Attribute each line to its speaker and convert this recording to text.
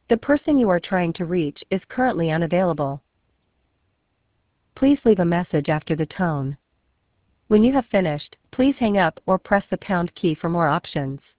Speaker 1: The person you are trying to reach is currently unavailable. Please leave a message after the tone. When you have finished, please hang up or press the pound key for more options.